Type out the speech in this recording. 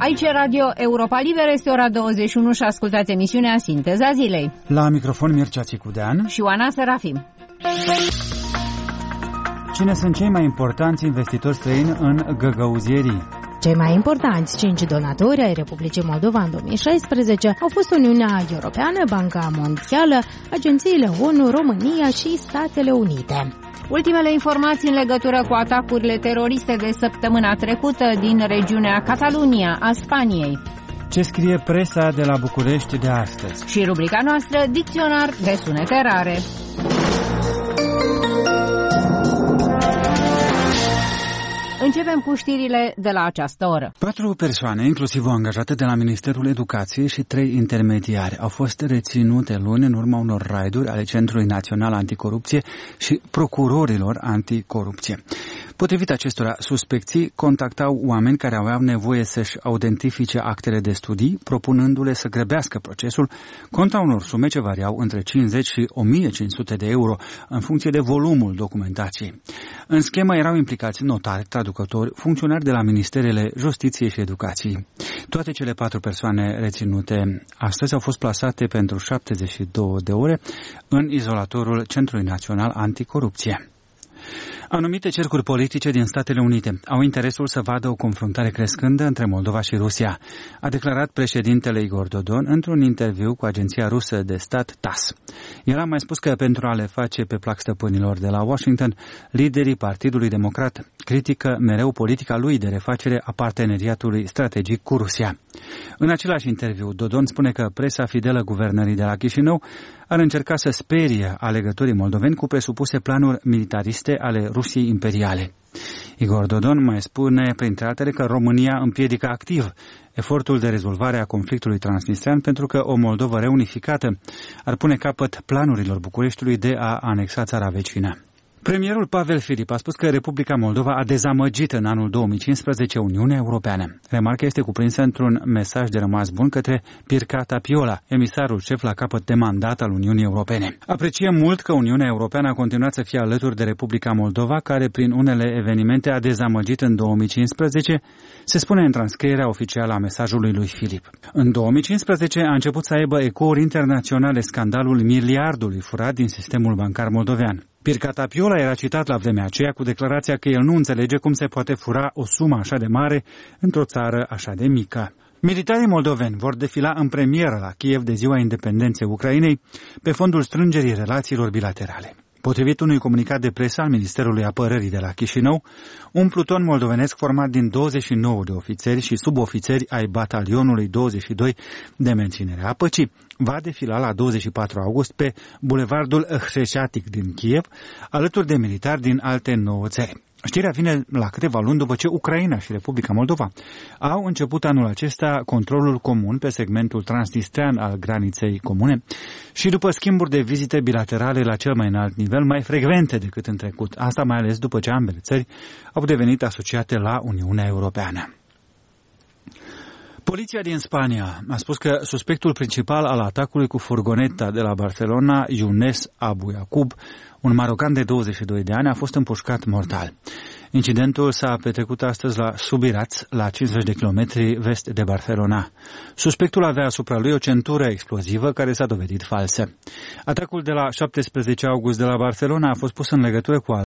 Aici e Radio Europa Liberă, este ora 21 și ascultați emisiunea Sinteza Zilei. La microfon Mircea Țicudean și Oana Serafim. Cine sunt cei mai importanți investitori străini în găgăuzierii? Cei mai importanți 5 donatori ai Republicii Moldova în 2016 au fost Uniunea Europeană, Banca Mondială, agențiile ONU, România și Statele Unite. Ultimele informații în legătură cu atacurile teroriste de săptămâna trecută din regiunea Catalunia a Spaniei. Ce scrie presa de la București de astăzi? Și rubrica noastră, Dicționar de sunete rare. Începem cu știrile de la această oră. 4 persoane, inclusiv o angajată de la Ministerul Educației și 3 intermediari, au fost reținute luni în urma unor raiduri ale Centrului Național Anticorupție și procurorilor anticorupție. Potrivit acestora suspecții, contactau oameni care aveau nevoie să-și autentifice actele de studii, propunându-le să grăbească procesul contra unor sume ce variau între 50 și 1500 de euro, în funcție de volumul documentației. În schemă erau implicați notari, traducători, funcționari de la Ministerele Justiției și Educației. Toate cele 4 persoane reținute astăzi au fost plasate pentru 72 de ore în izolatorul Centrului Național Anticorupție. Anumite cercuri politice din Statele Unite au interesul să vadă o confruntare crescândă între Moldova și Rusia, a declarat președintele Igor Dodon într-un interviu cu agenția rusă de stat TASS. El a mai spus că pentru a le face pe plac stăpânilor de la Washington, liderii Partidului Democrat critică mereu politica lui de refacere a parteneriatului strategic cu Rusia. În același interviu, Dodon spune că presa fidelă guvernării de la Chișinău ar încerca să sperie alegătorii moldoveni cu presupuse planuri militariste ale Rusiei imperiale. Igor Dodon mai spune, printre altele, că România împiedică activ efortul de rezolvare a conflictului transnistrean pentru că o Moldovă reunificată ar pune capăt planurilor Bucureștiului de a anexa țara vecină. Premierul Pavel Filip a spus că Republica Moldova a dezamăgit în anul 2015 Uniunea Europeană. Remarca este cuprinsă într-un mesaj de rămas bun către Pirca Tapiola, emisarul șef la capăt de mandat al Uniunii Europene. Apreciem mult că Uniunea Europeană a continuat să fie alături de Republica Moldova, care prin unele evenimente a dezamăgit în 2015, se spune în transcrierea oficială a mesajului lui Filip. În 2015 a început să aibă ecouri internaționale scandalul miliardului furat din sistemul bancar moldovean. Pirca Tapiola era citat la vremea aceea cu declarația că el nu înțelege cum se poate fura o sumă așa de mare într-o țară așa de mică. Militarii moldoveni vor defila în premieră la Kiev de Ziua Independenței Ucrainei pe fondul strângerii relațiilor bilaterale. Potrivit unui comunicat de presă al Ministerului Apărării de la Chișinău, un pluton moldovenesc format din 29 de ofițeri și subofițeri ai batalionului 22 de menținere a păcii va defila la 24 august pe bulevardul Hreșatic din Kiev, alături de militari din alte 9 țări. Știrea vine la câteva luni după ce Ucraina și Republica Moldova au început anul acesta controlul comun pe segmentul transnistrean al graniței comune și după schimburi de vizite bilaterale la cel mai înalt nivel, mai frecvente decât în trecut. Asta mai ales după ce ambele țări au devenit asociate la Uniunea Europeană. Poliția din Spania a spus că suspectul principal al atacului cu furgoneta de la Barcelona, Younes Abu Yacub, un marocan de 22 de ani, a fost împușcat mortal. Incidentul s-a petrecut astăzi la Subirats, la 50 de kilometri vest de Barcelona. Suspectul avea asupra lui o centură explozivă care s-a dovedit falsă. Atacul de la 17 august de la Barcelona a fost pus în legătură cu